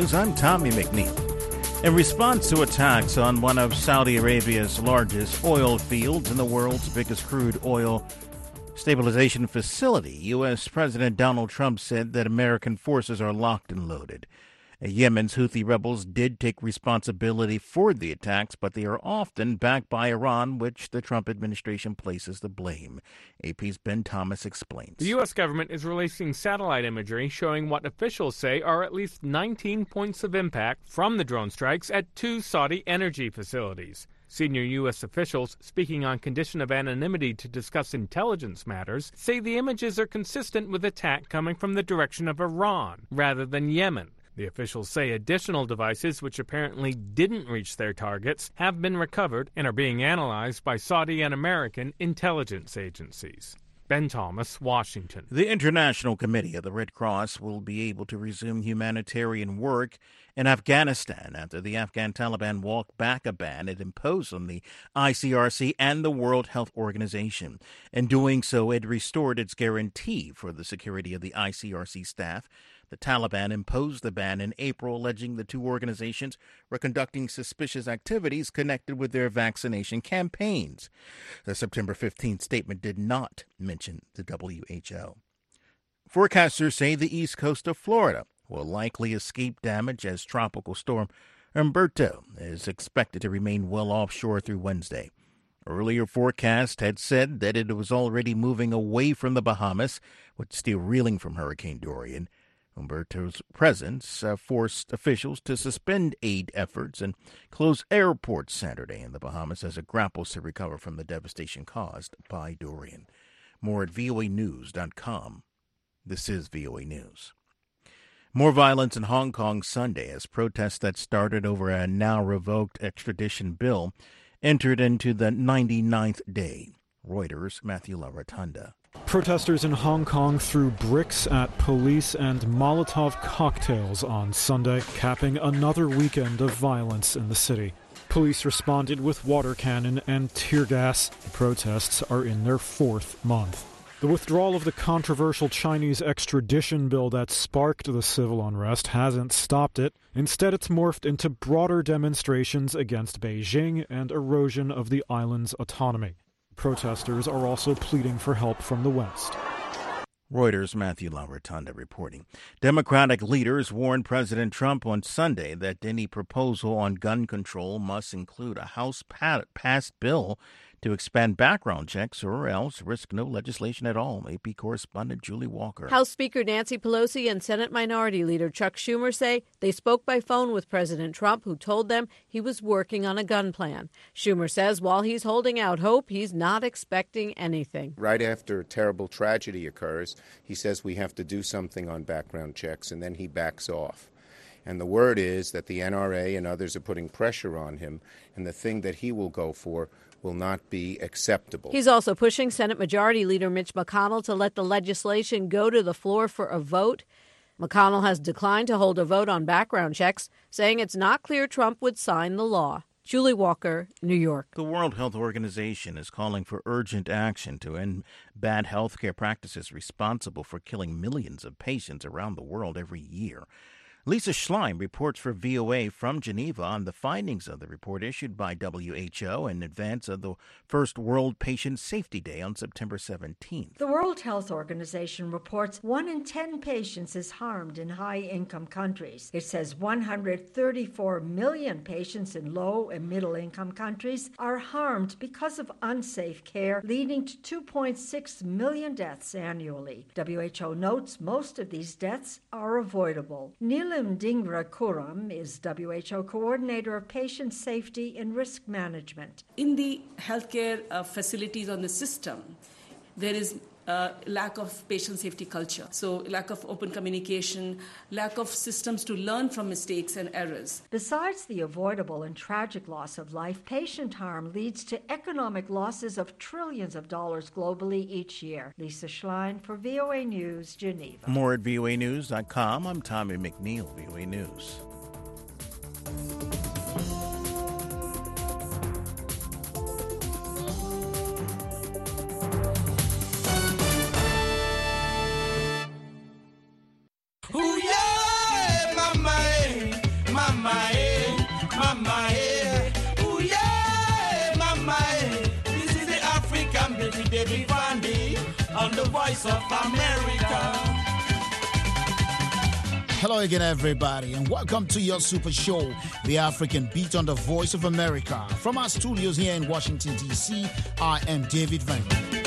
News, I'm Tommy McNeil. In response to attacks on one of Saudi Arabia's largest oil fields and the world's biggest crude oil stabilization facility, U.S. President Donald Trump said that American forces are locked and loaded. Yemen's Houthi rebels did take responsibility for the attacks, but they are often backed by Iran, which the Trump administration places the blame. AP's Ben Thomas explains. The U.S. government is releasing satellite imagery showing what officials say are at least 19 points of impact from the drone strikes at two Saudi energy facilities. Senior U.S. officials, speaking on condition of anonymity to discuss intelligence matters, say the images are consistent with attack coming from the direction of Iran rather than Yemen. The officials say additional devices, which apparently didn't reach their targets, have been recovered and are being analyzed by Saudi and American intelligence agencies. Ben Thomas, Washington. The International Committee of the Red Cross will be able to resume humanitarian work in Afghanistan after the Afghan Taliban walked back a ban it imposed on the ICRC and the World Health Organization. In doing so, it restored its guarantee for the security of the ICRC staff. The Taliban imposed the ban in April, alleging the two organizations were conducting suspicious activities connected with their vaccination campaigns. The September 15th statement did not mention the WHO. Forecasters say the east coast of Florida will likely escape damage as Tropical Storm Humberto is expected to remain well offshore through Wednesday. Earlier forecasts had said that it was already moving away from the Bahamas, but still reeling from Hurricane Dorian. Humberto's presence forced officials to suspend aid efforts and close airports Saturday in the Bahamas as it grapples to recover from the devastation caused by Dorian. More at voanews.com. This is VOA News. More violence in Hong Kong Sunday as protests that started over a now-revoked extradition bill entered into the 99th day. Reuters' Matthew LaRotunda. Protesters in Hong Kong threw bricks at police and Molotov cocktails on Sunday, capping another weekend of violence in the city. Police responded with water cannon and tear gas. The protests are in their fourth month. The withdrawal of the controversial Chinese extradition bill that sparked the civil unrest hasn't stopped it. Instead, it's morphed into broader demonstrations against Beijing and erosion of the island's autonomy. Protesters are also pleading for help from the West. Reuters' Matthew LaRotunda reporting. Democratic leaders warned President Trump on Sunday that any proposal on gun control must include a House-passed bill to expand background checks or else risk no legislation at all. AP correspondent Julie Walker. House Speaker Nancy Pelosi and Senate Minority Leader Chuck Schumer say they spoke by phone with President Trump, who told them he was working on a gun plan. Schumer says while he's holding out hope, he's not expecting anything. Right after a terrible tragedy occurs, he says we have to do something on background checks, and then he backs off. And the word is that the NRA and others are putting pressure on him, and the thing that he will go for will not be acceptable. He's also pushing Senate Majority Leader Mitch McConnell to let the legislation go to the floor for a vote. McConnell has declined to hold a vote on background checks, saying it's not clear Trump would sign the law. Julie Walker, New York. The World Health Organization is calling for urgent action to end bad health care practices responsible for killing millions of patients around the world every year. Lisa Schlein reports for VOA from Geneva on the findings of the report issued by WHO in advance of the first World Patient Safety Day on September 17th. The World Health Organization reports 1 in 10 patients is harmed in high-income countries. It says 134 million patients in low and middle-income countries are harmed because of unsafe care, leading to 2.6 million deaths annually. WHO notes most of these deaths are avoidable. Nilam Dhingra Kuram is WHO Coordinator of Patient Safety and Risk Management. In the healthcare facilities on the system, there is lack of patient safety culture. So lack of open communication, lack of systems to learn from mistakes and errors. Besides the avoidable and tragic loss of life, patient harm leads to economic losses of trillions of dollars globally each year. Lisa Schlein for VOA News, Geneva. More at voanews.com. I'm Tommy McNeil, VOA News. Ooh, yeah, my man. the voice of America. Hello again, everybody, and welcome to your super show, The African Beat on the Voice of America. From our studios here in Washington, D.C., I am David Van.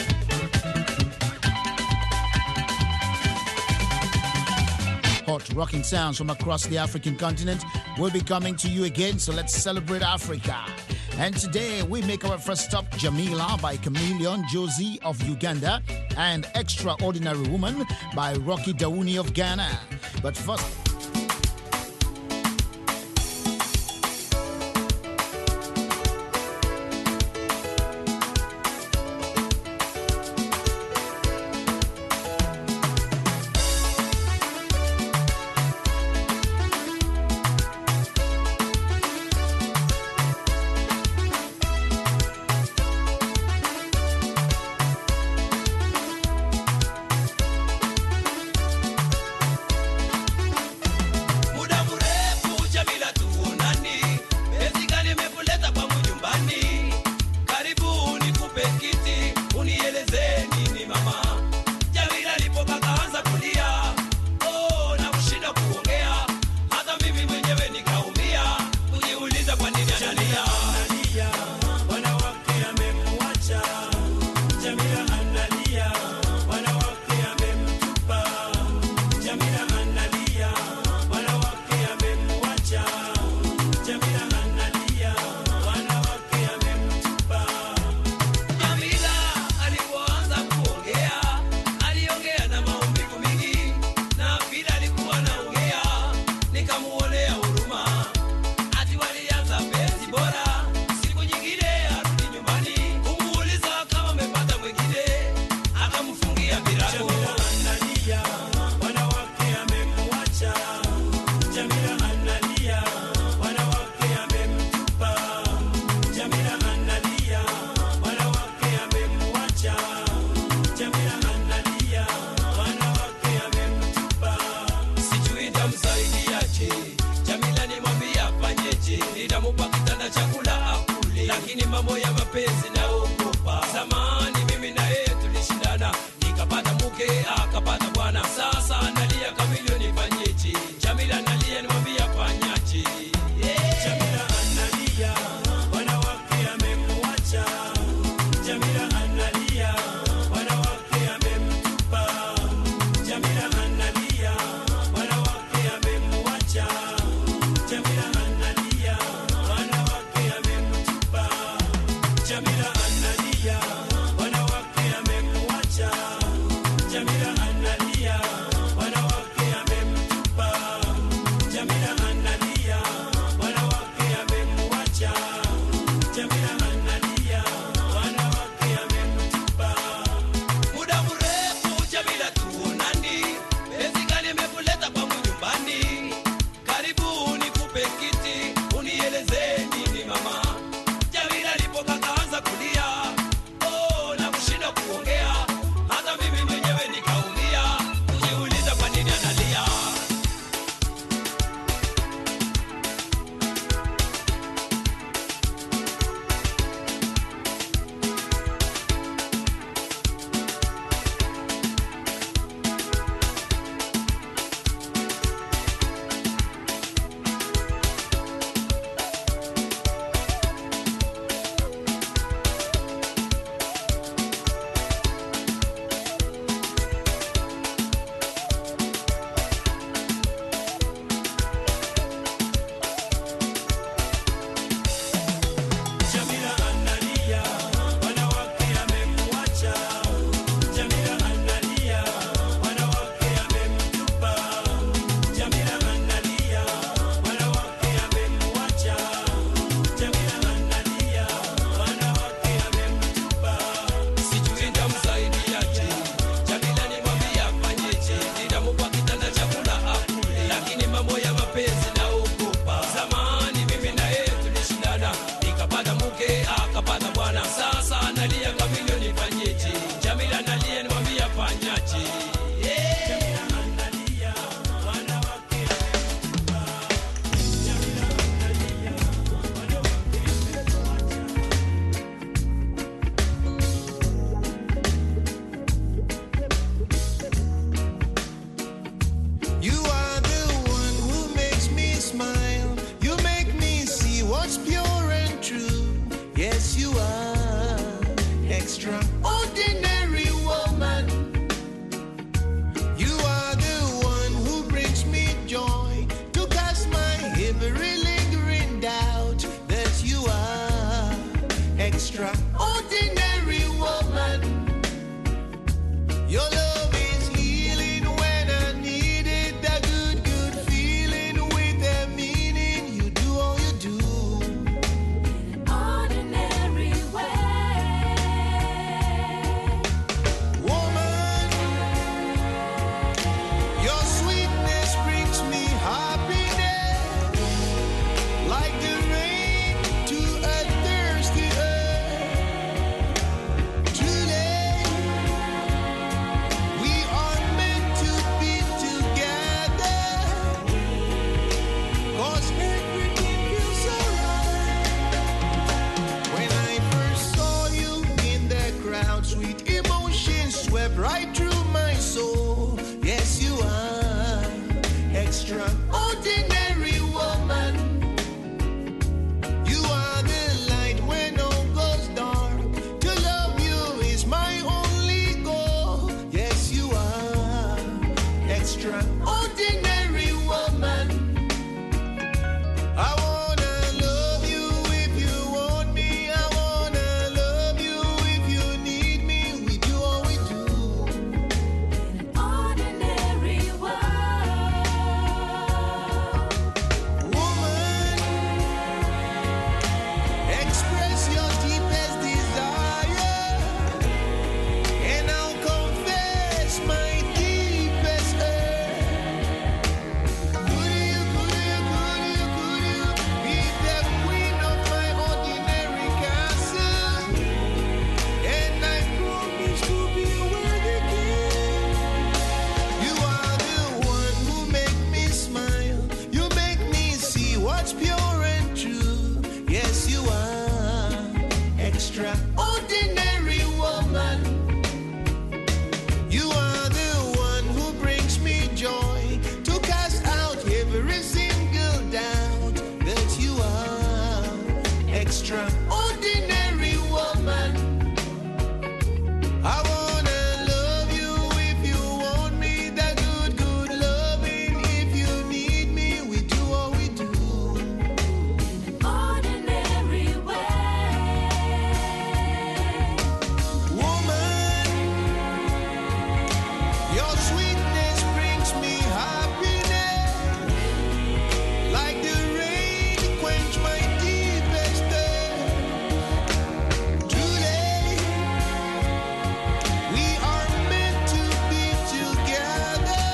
Hot rocking sounds from across the African continent will be coming to you again, so let's celebrate Africa. And today we make our first stop, Jamila by Chameleon Josie of Uganda and Extraordinary Woman by Rocky Dauni of Ghana. But first... that's pure and true. Yes, you are extraordinary woman. You are the one who brings me joy, to cast out every single doubt that you are extraordinary woman. I wanna love you if you want me, that good loving. If you need me, we do what we do. In an ordinary way. Woman, your sweetness brings me happiness, like the rain quench my deepest thirst. Today, we are meant to be together,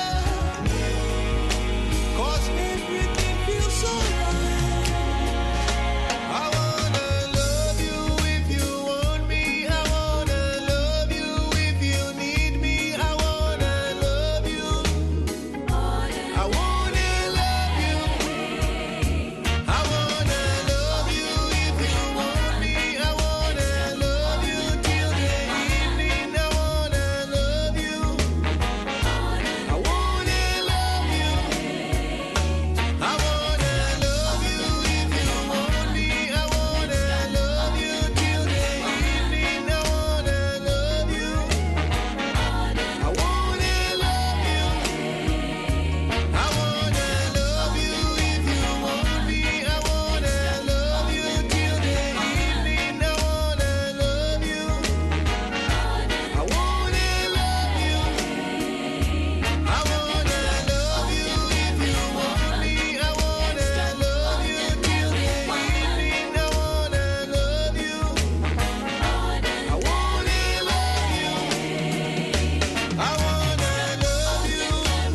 'cause everything feels so right. I wanna love you if you want me. I wanna love you if you need me. I wanna love you. I wanna love you. I wanna love you if you want me. I wanna love you till the evening. I wanna love you. I wanna love you. I wanna love you if you want me. I wanna love you till the evening. I wanna love you. I wanna love you. I wanna love you if you want me. I wanna love you till the evening. I wanna love you. I wanna love you. I wanna love you if you want me. I wanna love you till the evening. I wanna love you. I wanna love you. I wanna love you.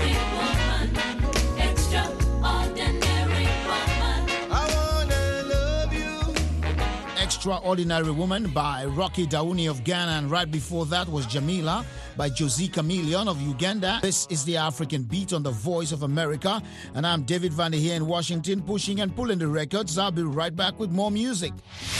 Extraordinary woman. I wanna love you. Extraordinary Woman by Rocky Dauni of Ghana, and right before that was Jamila by Josie Chameleon of Uganda. This is the African Beat on the Voice of America, and I'm David Vander here in Washington, pushing and pulling the records. I'll be right back with more music.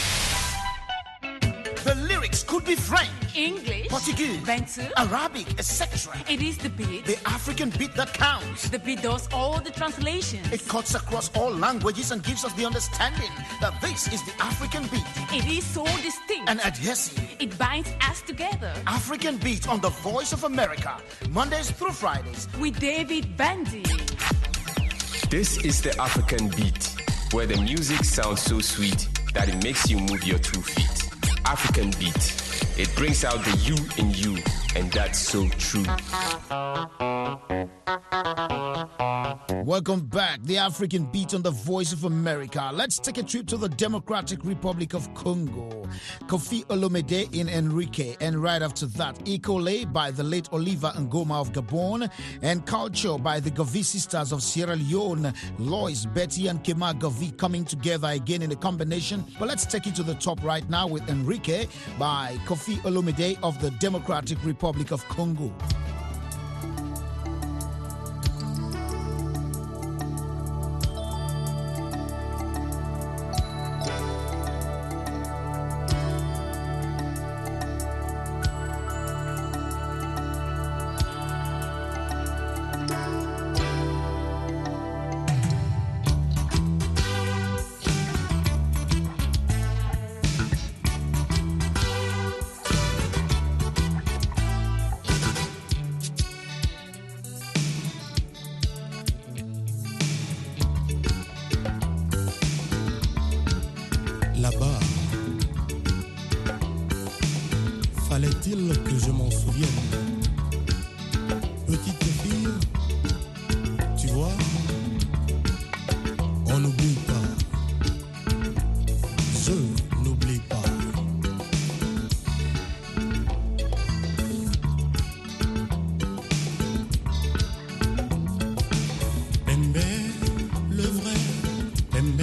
The lyrics could be French, English, Portuguese, Bantu, Arabic, etc. it is the beat. The African beat that counts. The beat does all the translations. It cuts across all languages and gives us the understanding that this is the African beat. It is so distinct. And adhesive. It binds us together. African beat on the Voice of America, Mondays through Fridays. With David Bandy. This is the African Beat, where the music sounds so sweet that it makes you move your 2 feet. African Beat. It brings out the you in you, and that's so true. Welcome back, the African Beat on the Voice of America. Let's take a trip to the Democratic Republic of Congo. Kofi Olomide in Enrique, and right after that, Ikole by the late Oliver Ngoma of Gabon, and Culture by the Gavi sisters of Sierra Leone, Lois, Betty, and Kema Gavi coming together again in a combination. But let's take it to the top right now with Enrique by Kofi Olomide of the Democratic Republic of Congo. Là-bas, fallait-il que je m'en souvienne? Petite fille, tu vois, on n'oublie pas. Je n'oublie pas. Pembe, le vrai, Pembe,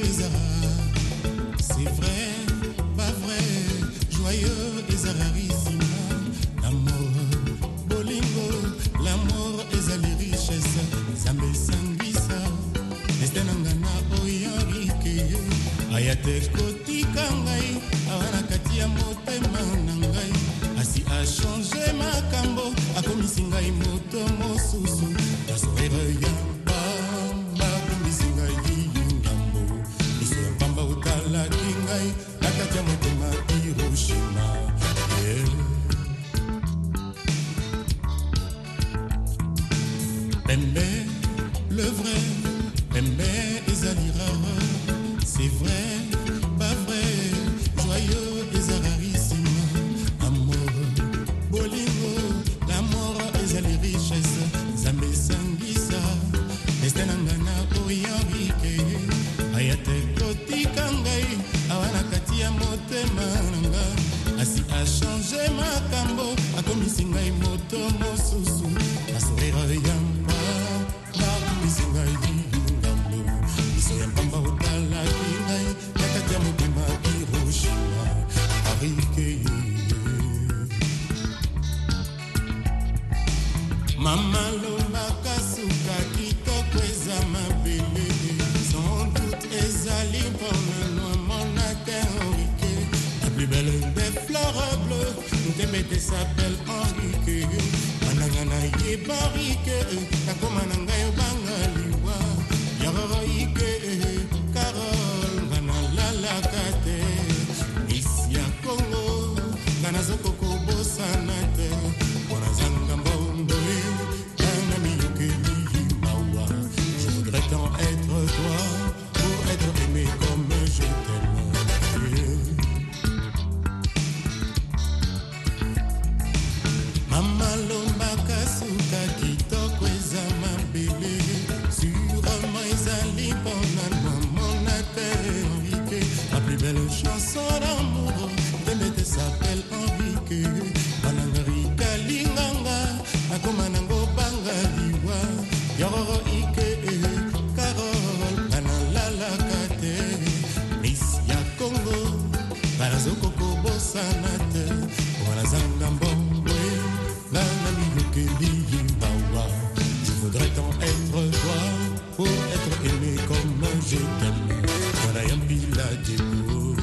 c'est vrai, pas vrai, joyeux et rarissime. L'amour, bolingo, l'amour et les richesses. Zambe sangisa, estenangana oyari. aya te kotika ngai awa na kati ya motema na ngai asi achange makambo akomisi ngai moto mosusu nazoera ya pamba akomisi ngai ngambo miso ya pamba otalaki ngai na kati ya motema Hiroshima. Pembe, le vrai, Pembe ezali rare, c'est vrai, pas vrai, joyeux et rarissime. Amour, bolingo, l'amour ezali richesse, Nzambe sangisa, destin nangana oyambike, ayate kotika ngai, awana kati ya motema nanga, asi a changé makambo, akomisi ngai moto mosusu, asorera yamba. Mama lomba kasuka kitoko eza mabele sans doute ezali mpona noamona Henrique la plus belle des fleurs bleues Ndembete s'appelle Henrique manangana ye barike nakoma na ngai obanga liwa yaroroike Carole ngana lalaka te misi ya Congo ngana zokoko bosana te mpona zanga mbongo être toi pour être aimé comme je t'aime. Mama lomba kasuka kitoko eza mabele sûrement ezali mpona mamona te Henrique la plus belle chanson d'amour Ndembete s'appelle Henrique balangari kalinganga akoma nango banga liwa yororo ike Barazokoko bosanate Wanazanga mbongwe Lana milukeli yimbawa Je voudrais tant être toi Pour être aimé comme je t'aime Voilà yampila debo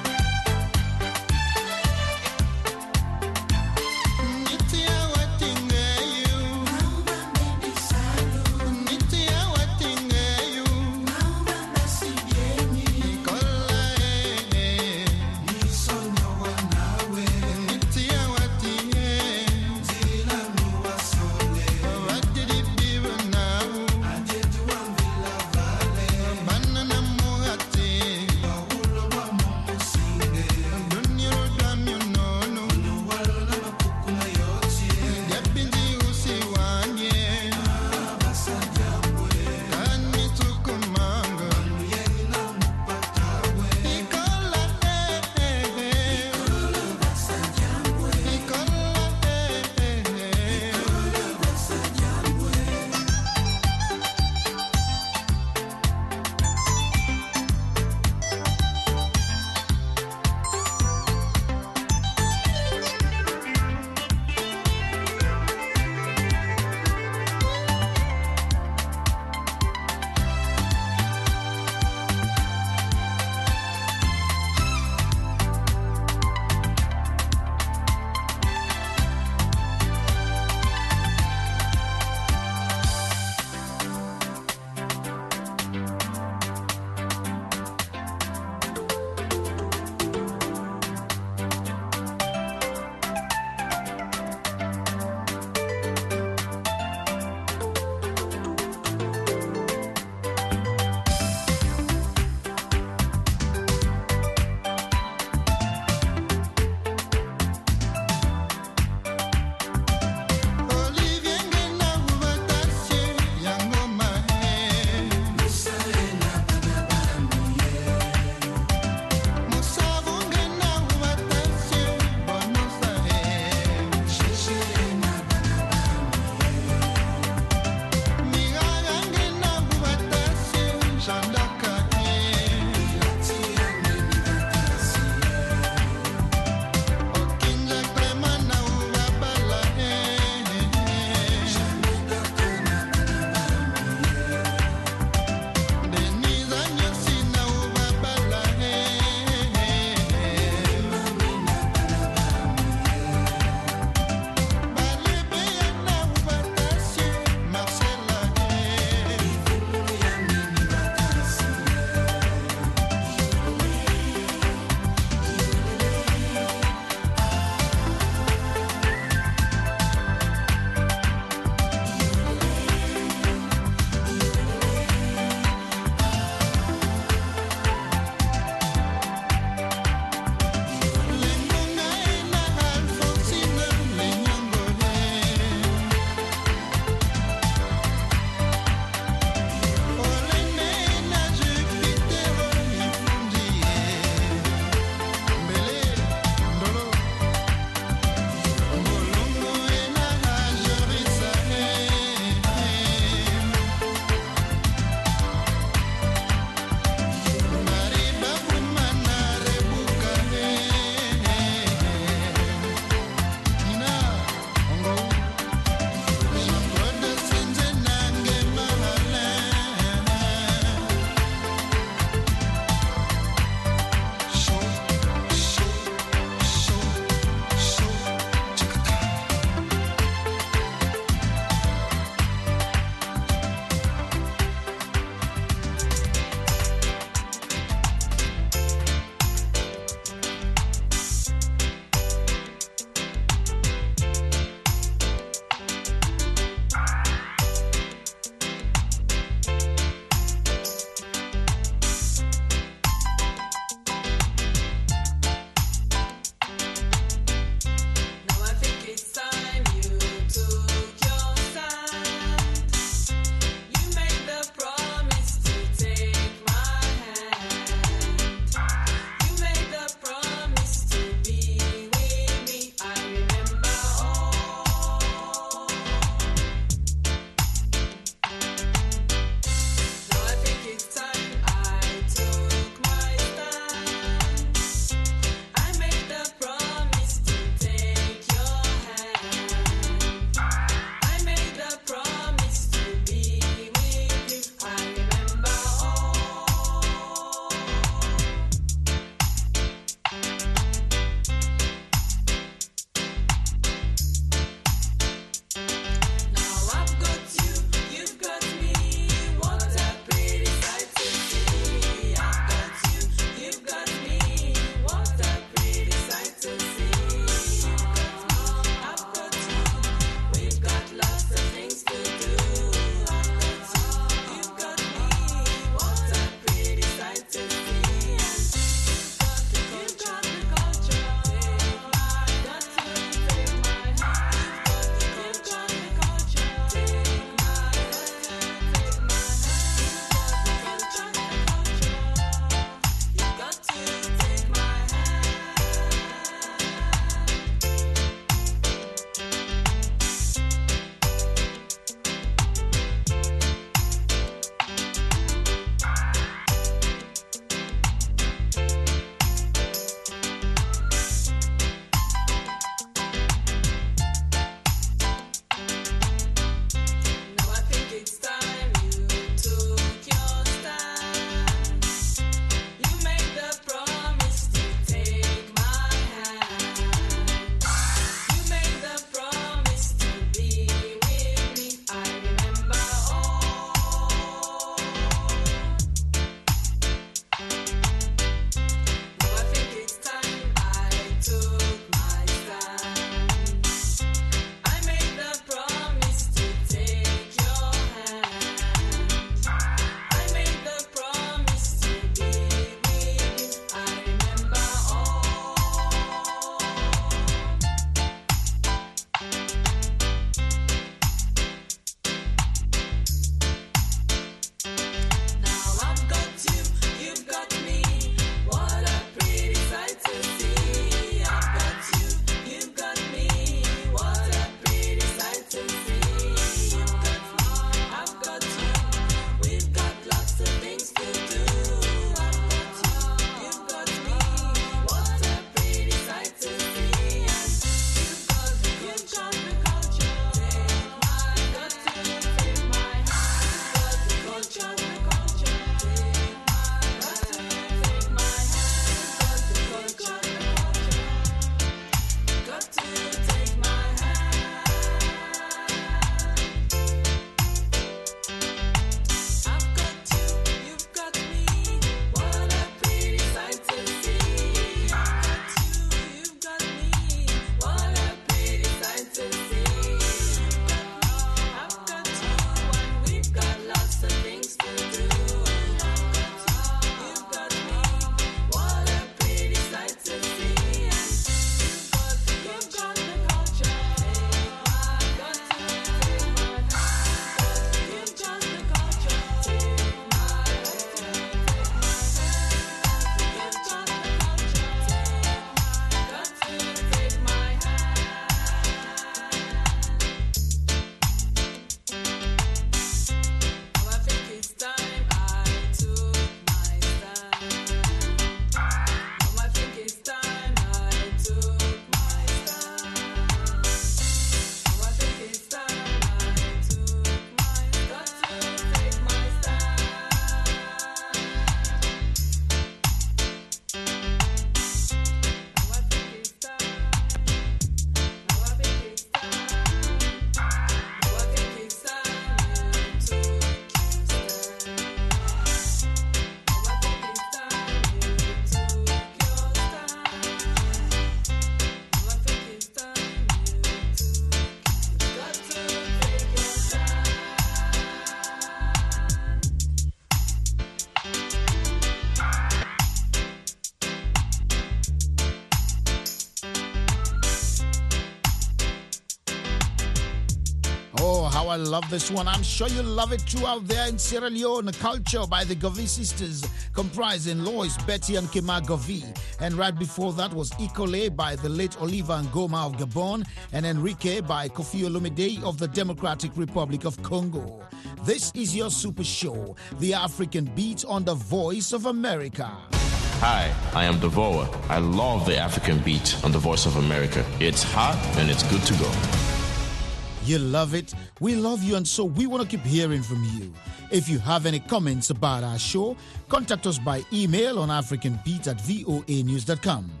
how I love this one. I'm sure you love it too out there in Sierra Leone. Culture by the Govee sisters, comprising Lois, Betty, and Kema Govee. And right before that was Ikole by the late Oliver Ngoma of Gabon, and Enrique by Kofi Olomide of the Democratic Republic of Congo. This is your super show, The African Beat on the Voice of America. Hi, I am Devoa. I love the African Beat on the Voice of America. It's hot and it's good to go. You love it, we love you, and so we want to keep hearing from you. If you have any comments about our show, contact us by email on africanbeat@voanews.com.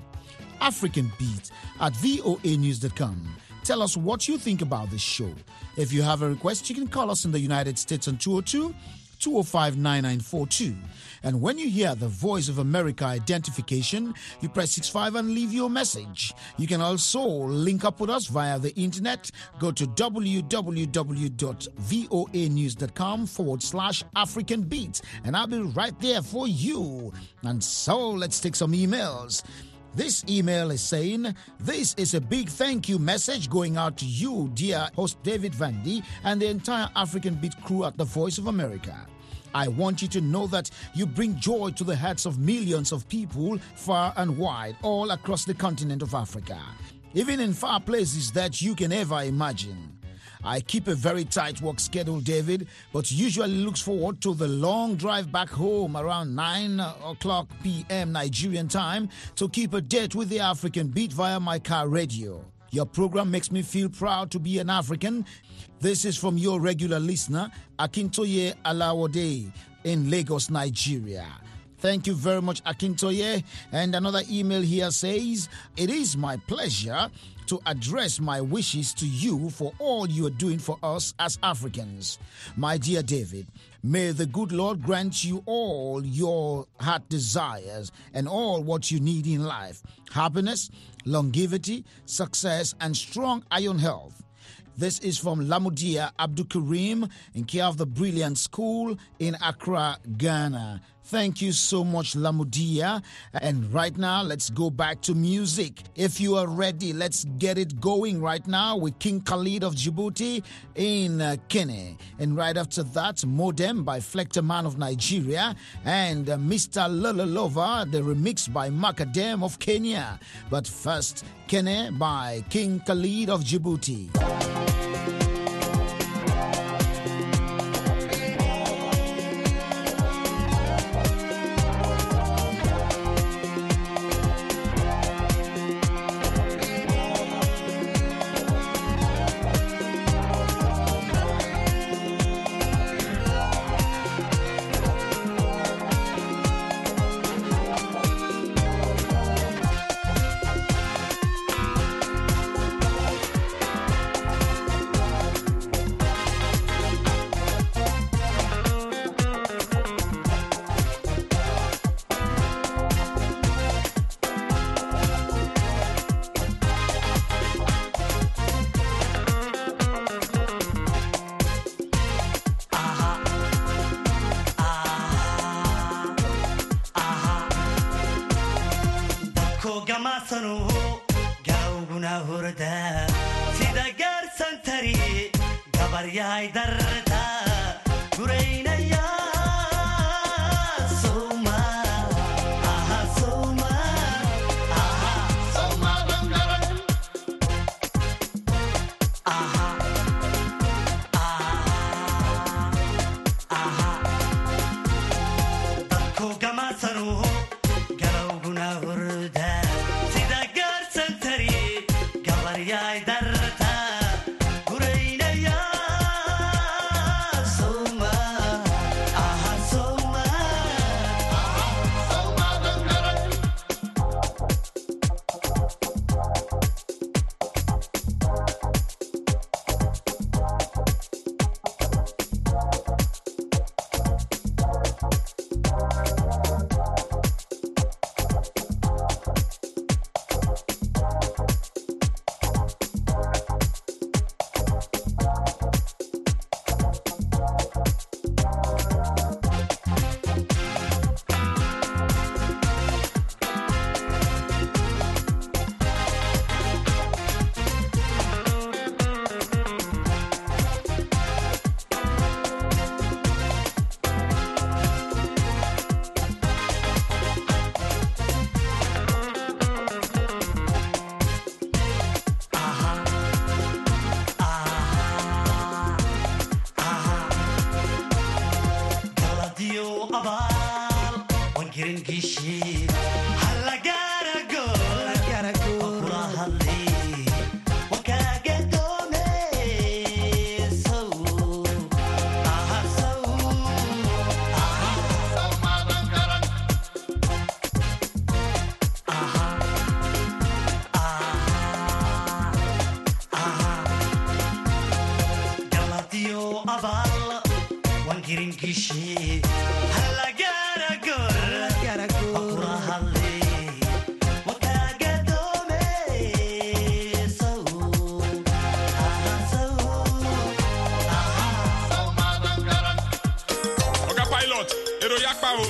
africanbeat@voanews.com. Tell us what you think about this show. If you have a request, you can call us in the United States on 202-205-9942. And when you hear the Voice of America identification, you press 65 and leave your message. You can also link up with us via the internet. Go to www.voanews.com/African Beat, and I'll be right there for you. And so let's take some emails. This email is saying, this is a big thank you message going out to you, dear host David Vandy, and the entire African Beat crew at the Voice of America. I want you to know that you bring joy to the hearts of millions of people far and wide, all across the continent of Africa, even in far places that you can ever imagine. I keep a very tight work schedule, David, but usually looks forward to the long drive back home around 9 o'clock p.m. Nigerian time to keep a date with the African Beat via my car radio. Your program makes me feel proud to be an African. This is from your regular listener, Akintoye Alawode in Lagos, Nigeria. Thank you very much, Akintoye. And another email here says, it is my pleasure to address my wishes to you for all you are doing for us as Africans. My dear David, may the good Lord grant you all your heart desires and all what you need in life. Happiness, longevity, success, and strong iron health. This is from Lamudia Abdul Karim in care of the Brilliant School in Accra, Ghana. Thank you so much, Lamudia. And right now, let's go back to music. If you are ready, let's get it going right now with King Khalid of Djibouti in Kene. And right after that, Modem by Flector Man of Nigeria and Mr. Lololova, the remix by Macadam of Kenya. But first, Kene by King Khalid of Djibouti.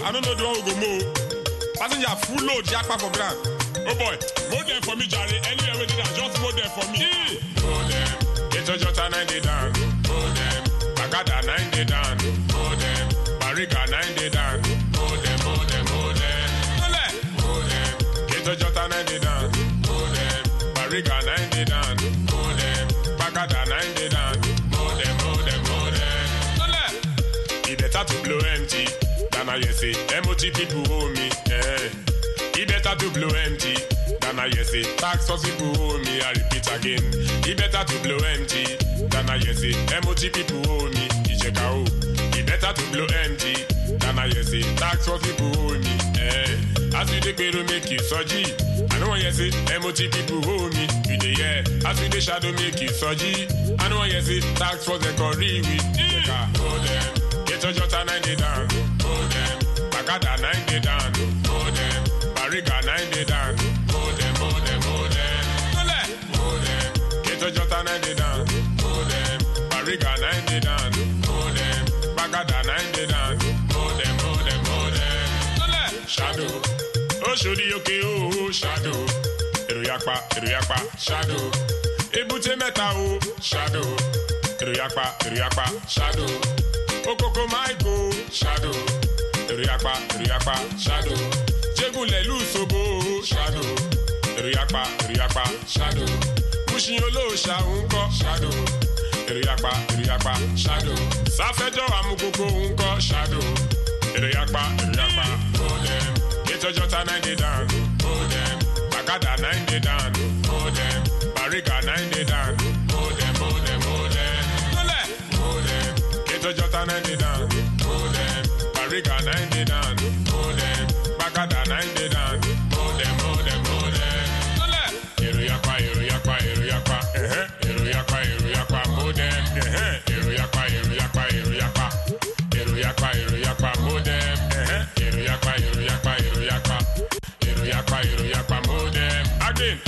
I don't know the one who go move. Passenger full load, jackpot for grand. Oh boy, mold them for me, Jerry. Anywhere with it, just mold them for me. Mold them. Get your Jota 90 down. Mold them. Bagada 90 down. Mold them. Bariga 90 down. Mold them, mold them, mold them. Mold them. Get your Jota 90 down. Mold them. Bariga 90 down. Mold them. Bagada 90 down. Mold them, mold them, mold them. It better to blow empty than I say. MOT people owe me. It better to blow empty than I say. Tax for people owe me. I repeat again. It better to blow empty than I say. MOT people owe me. It better to blow empty than I say. Tax for people owe me. As we take to make you surgery. I know what you say. MOT people owe me. You the yeah. As we the shadow make you surgery. I know what you say. Tax for the curry with hold them. Get your Jota 90 down. Hold them. Bagada 90 down. Hold them. Bariga 90 down. Hold them, hold them, hold them. Hold them. Get your Jota 90 down. Hold them. Bariga 90 down. Hold them. Bagada 90 down. Hold them, hold them, hold them. Shadow. Oh, shodi okay, oh, shadow. Eruyakpa, shadow. Ebute meta, oh, shadow. Eruyakpa, shadow. Okoko Maiko, shadow. Eruyakpa, shadow. Jegule Lusobo, shadow. Eruyakpa, shadow. Mushinyolo Shaunko, shadow. Eruyakpa, shadow. Safejo Amukoko Unko, shadow. Eruyakpa, hold them. Get your Jota 90 down, hold them. Bagada 90 down, hold them. Bariga 90 down, hold them, hold them, hold them. Hold them. Get your Jota 90 down, hold them. Bariga 90 down, hold them. Bagada 90 down, hold them, hold them, hold them. Eruyakpa, hold them. Eruyakpa, hold them. Eruyakpa, hold them. Again,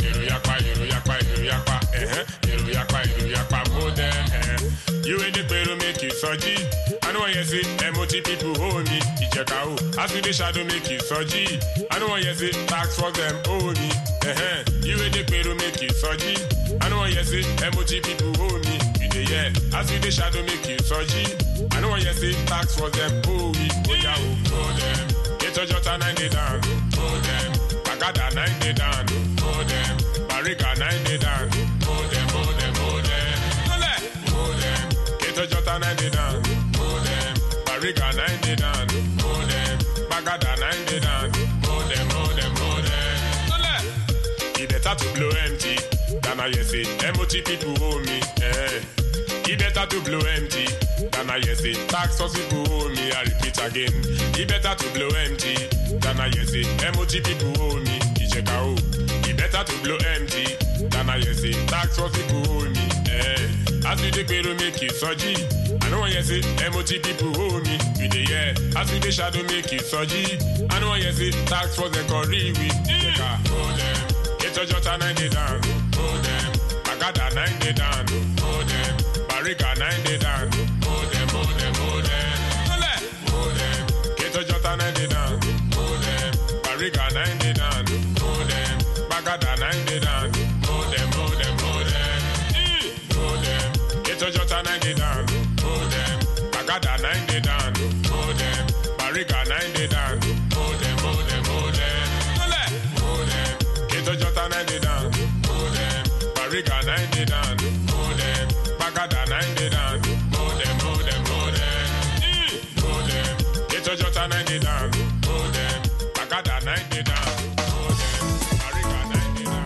Eruyakpa, hold them. You ain't the better make you surgery. I know what you say, MOT people hold me. As we the shadow make you surgery. I know what you say, tax for them hold me. You ain't the better make you surgery. I know what you say, MOT people hold me. You the yeah. As we the shadow make you surgery. I know what you say, tax for them hold me. Hold them. Get your Jota 90 down. Hold them. Bagada 90 down. Hold them. Bariga 90 down. Hold them, hold them, hold them. Hold them. Get your Jota 90 down. Hold them. Bariga 90 down. Hold them. Bagada 90 down. Hold them, hold them, hold them. It better to blow empty than I say. MOT people hold me. It better to blow empty than I say. Tax for people hold me. I repeat again. It better to blow empty than I say. MOT people hold me. It better to blow empty than I say. Tax for people hold me. As we take to make you surgery. I know what you say. MOT people hold me. You the yeah. As we the shadow make you surgery. I know what you say. Tax for the curry with hold them. Get your Jota 90 down. Hold them. Bagada 90 down. Hold them. Bariga 90 down. Hold them, hold them, hold them. Hold them. Get your Jota 90 down. Hold them. Bariga 90 down. Hold them. Bagada 90 down. Hold them, hold them, hold them. Hold them. Get your Jota 90 down. Hold them. Bagada 90 down. Hold them. Bariga 90 down. Hold them, hold them, hold them. Hold them. Get your Jota 90 down. Hold them. Bariga 90 down. Hold them. Bagada 90 down. Hold them, hold them, hold them. Hold them. Get your Jota 90 down. Hold them. Bagada 90 down. Hold them. Bariga 90 down.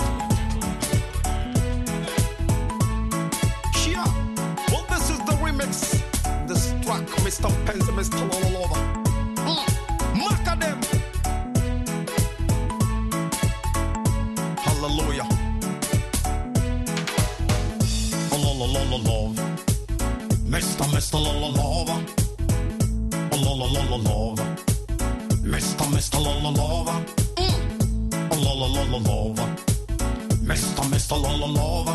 Yeah. Well, this is the remix. This track, Mr. Pence and Mr. Lolova. Macadam. Hallelujah. Love. Mr. Lolova. Lolova. Mr. Lolova. Lolova. Mr. Lolova.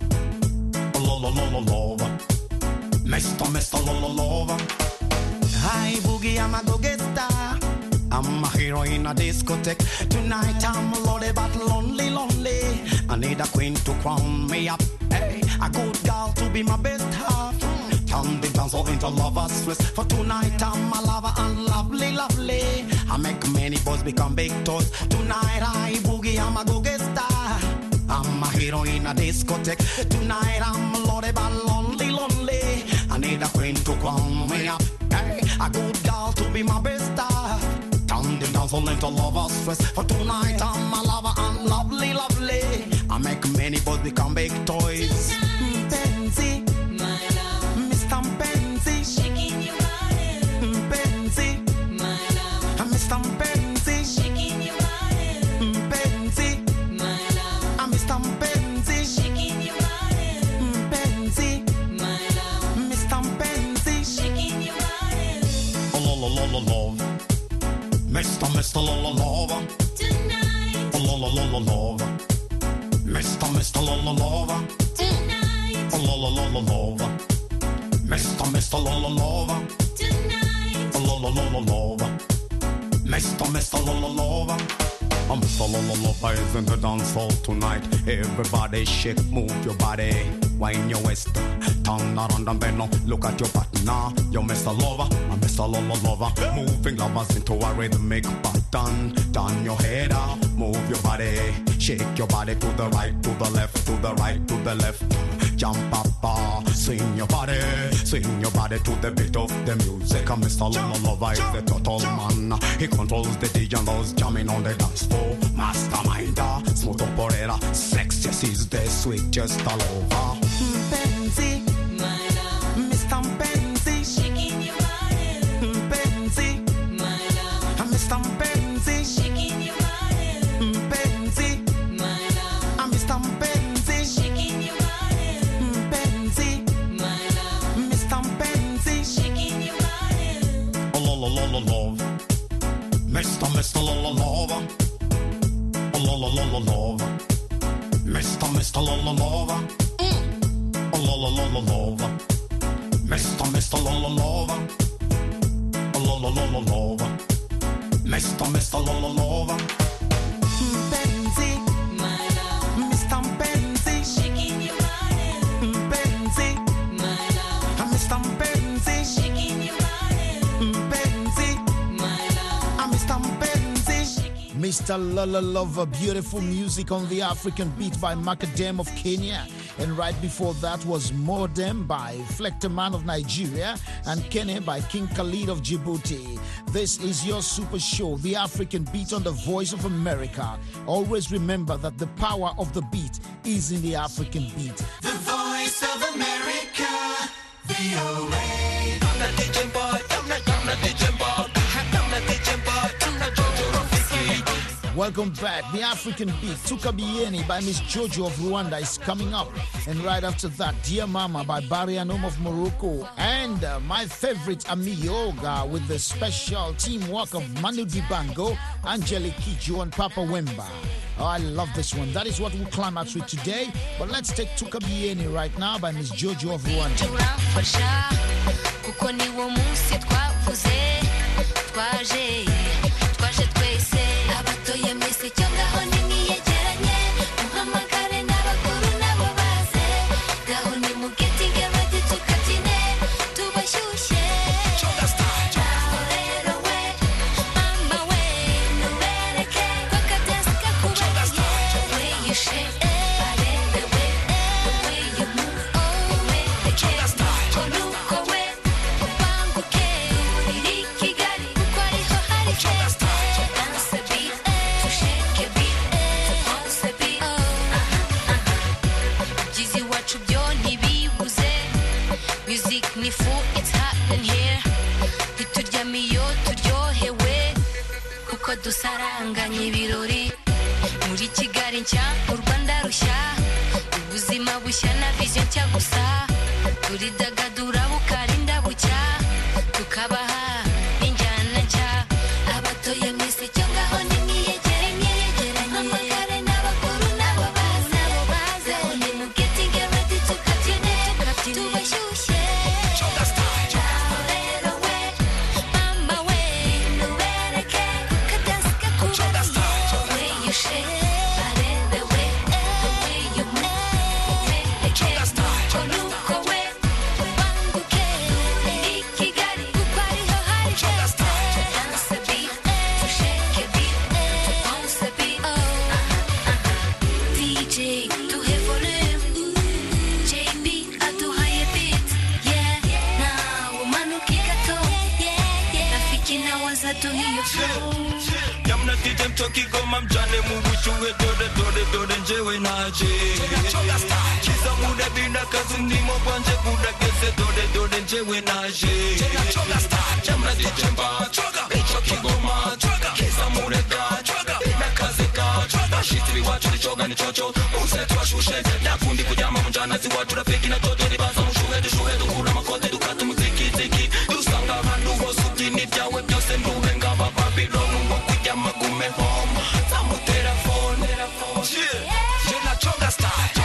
Lolova. Mr. Lolova. Hi, Boogie, I'm a go-get star. I'm a hero in a discotheque. Tonight I'm loaded but lonely, lonely. I need a queen to crown me up. Hey, a good girl to be my best half. Turn the dance all into lovers' twist. For tonight I'm a lover and lovely, lovely. I make many boys become big toys. Tonight I boogie, I'm a go-get star. I'm a hero in a discotheque. Tonight I'm loaded but lonely, lonely. I need a queen to crown me up. Hey, a good girl to be my best star. Turn the dance all into lovers' twist. For tonight I'm a lover and lovely, lovely. I make many boys become big toys. Benzi, my love. Mr. Benzi, shaking your body. Benzi, my love. Mr. Benzi, shaking your body. Benzi, my love. Mr. Benzi, shaking your body. Benzi, my love. Mr. Benzi, shaking your body. Oh, love. Mr. Lover. Tonight. Oh, love. Mr. Lover. Tonight. Oh, love. Mr. Lover. Tonight. Oh, love. Mr. Lover. I'm Mr. Lover is in the dance hall tonight. Everybody shake, move your body. Wind your waist, turn around and bend. Look at your partner. You're Mr. Lover, I'm Mr. Lover. Moving lovers into a rhythmic pattern. Turn your head up, move your body. Shake your body to the right, to the left, to the right, to the left. Jump up, swing your body to the beat of the music. And Mr. Lover is the total man. He controls the DJ and those jamming on the dance floor. Masterminder, smooth operator, sexiest is the sweetest all over. Benzi, my love. Mr. Benzi, shaking your body. Benzi, my love. Mr. Benzi, shaking your body. Benzi, my love. Mr. Benzi, shaking your body. Benzi, my love. Mr. Benzi, shaking your body. Oh, love. Mr. Lover. Oh, love. Mr. Lover. Oh, love. Mr. Lover. Oh, love. Mr. Lover. Benzi, my love. Mr. Benzi, shaking your body. Benzi, my love. Mr. Benzi, shaking your body. Benzi, my love. Mr. Benzi. Mr. Lover, beautiful music on the African beat by Macadam of Kenya. And right before that was Modem by Flecterman of Nigeria and Kene by King Khalid of Djibouti. This is your super show, The African Beat on the Voice of America. Always remember that the power of the beat is in the African beat. The Voice of America, VOA. I'm not DJ boy, I'm not DJ boy, I'm not DJ boy, I'm not Jojo Rafiki. Welcome back. The African Beat, Tukabieni by Miss Jojo of Rwanda is coming up. And right after that, Dear Mama by Barry Anom of Morocco. And my favorite, Ami Yoga, with the special teamwork of Manu Dibango, Angelique Kidjo, and Papa Wemba. Oh, I love this one. That is what we'll climax with today. But let's take Tukabieni right now by Miss Jojo of Rwanda. Abatoye mwese cyo ngaho nimwiyegeranye muhamagare n'abakuru nabo baze ngaho nimugetinge ready tukatine tubashyushye ngaho rero we mama we nubereke ko akadensi kakubaye way you shake body the way you move ubereke unuko we ubanguke uri Kigali kuko ariho hari keza Music ni fu, it's hot in here. Ituryamiyo turyohewe kuko dusaranganya ibirori muri Kigali nshya u Rwanda rushya ubuzima bushya na vision nshya gusa turidagadura bukarinda bucya tukabaha injyana nshya abatoye mwese cyo ngaho nimwiyegeranye amagare n'abakuru nabo baze nimugetinge ready tukatine tubashyushye ngaho rero we mama we nubereke ko your flow. Yamna titem toki goma mjane mubuchuwe dode njewe naje. Kisa muda bina kazuni mobanje kuda gese dode njewe naje. Yamna titemba toki goma kisa muda da bina kazeka. Bashitri watu ni choga ni chocho usetu wa shushe yakundi kujama mjana si watu rafiki na toto ni baza mushuhedu kura makote dukatu muziki ziki dusanga vandu wosuki ni vyawe vyose nduhenga bababylonu wakujama kume home tamu telefone jena choga style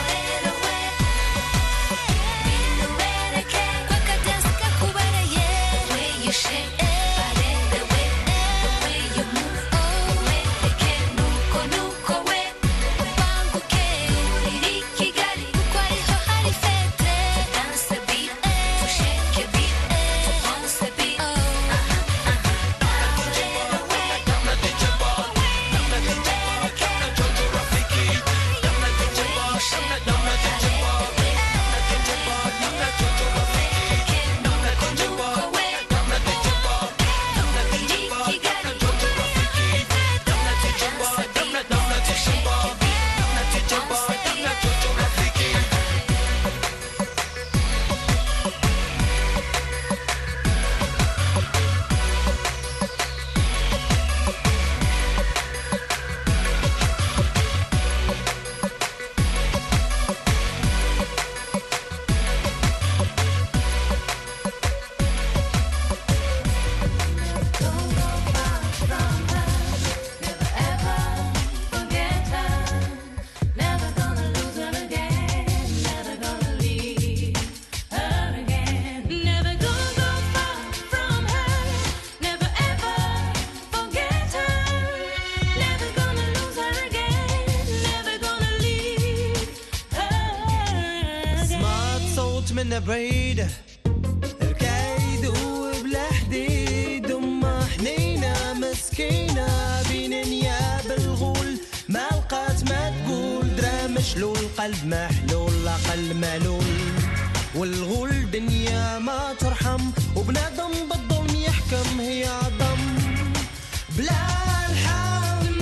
من بعيدة الكايد وبلا حديد أم حنينة مسكينة بين نياب الغول ما لقات ما تقول درا مشلول قلب محلول العقل معلول والغول دنيا ما ترحم وبنادم بالظلم يحكم هي عظم بلا الحال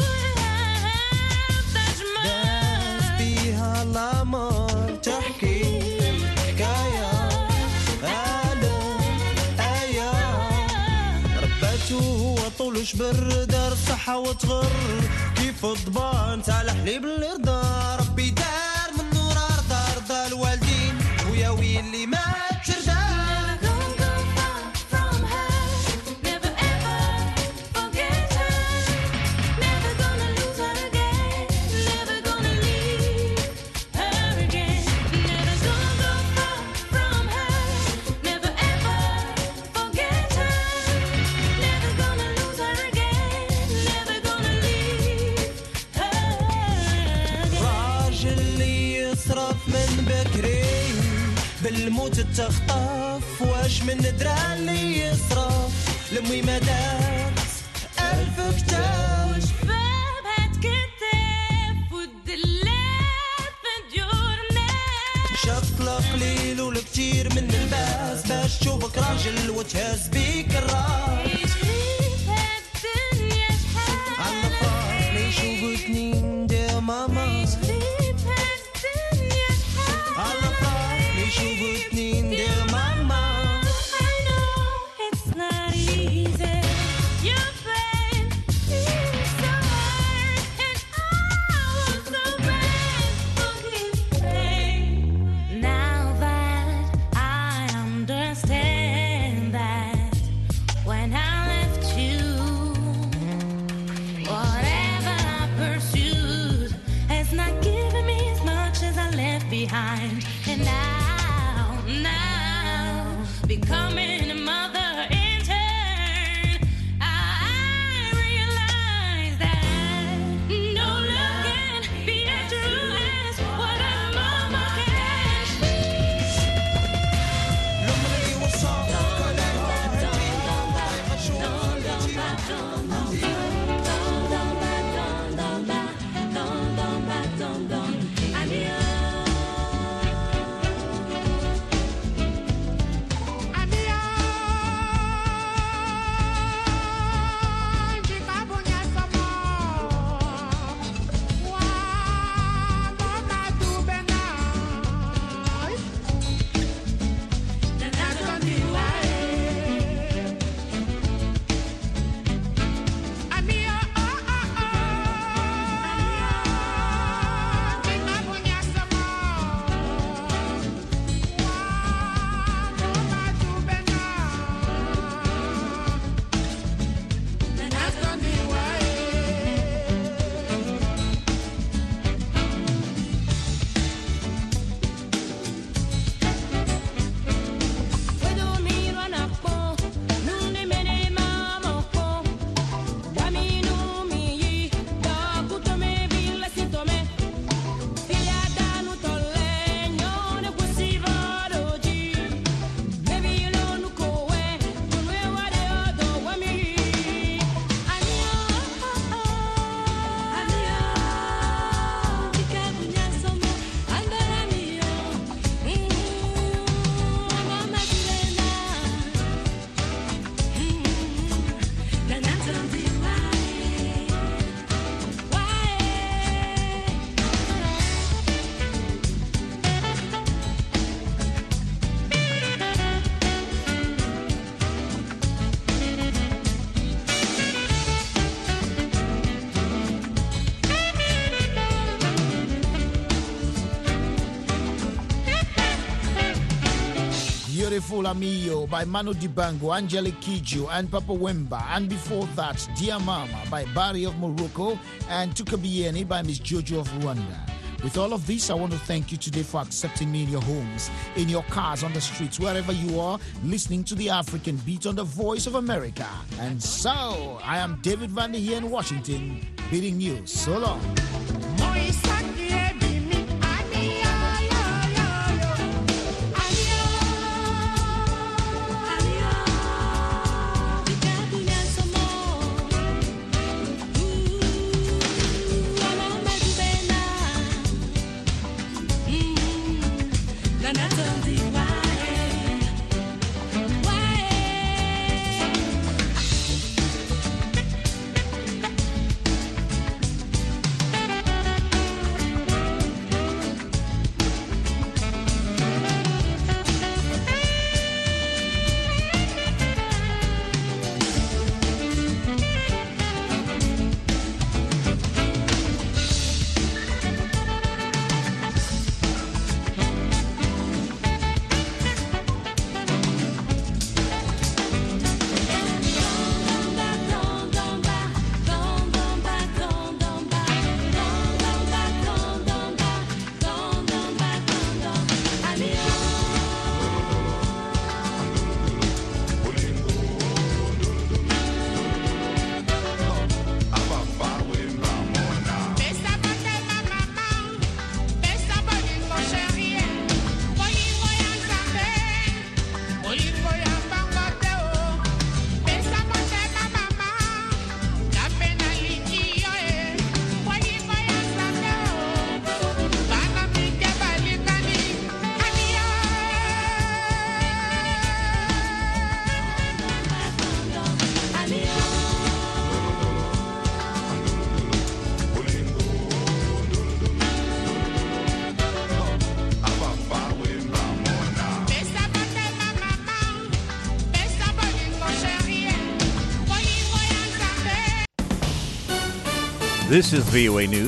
داس بيها الأمر تحكي طولش بردار صحة وتغر كيف الضبان تاع الحليب اللي رضا ربي دار من نور أرض الوالدين ويا ويلي ما تردار بالموت تخطف واش من درا اللي يصرف لمي ما دارت ألف كتاب وشباب هتكتف والدلات مديورنا شغل قليل والكتير من الباس باش تشوفك راجل وتهز بيك الراس هالدنيا شحال على الفاضي يشوفوا اتنين دي ماما whatever I pursued beautiful Amiyo by Manu Dibango, Angelique Kidjo, and Papa Wemba. And before that, Dear Mama by Barry of Morocco and Tukabieni by Miss Jojo of Rwanda. With all of this, I want to thank you today for accepting me in your homes, in your cars, on the streets, wherever you are, listening to the African Beat on the Voice of America. And so, I am David Van Der here in Washington, bidding you so long. This is VOA News.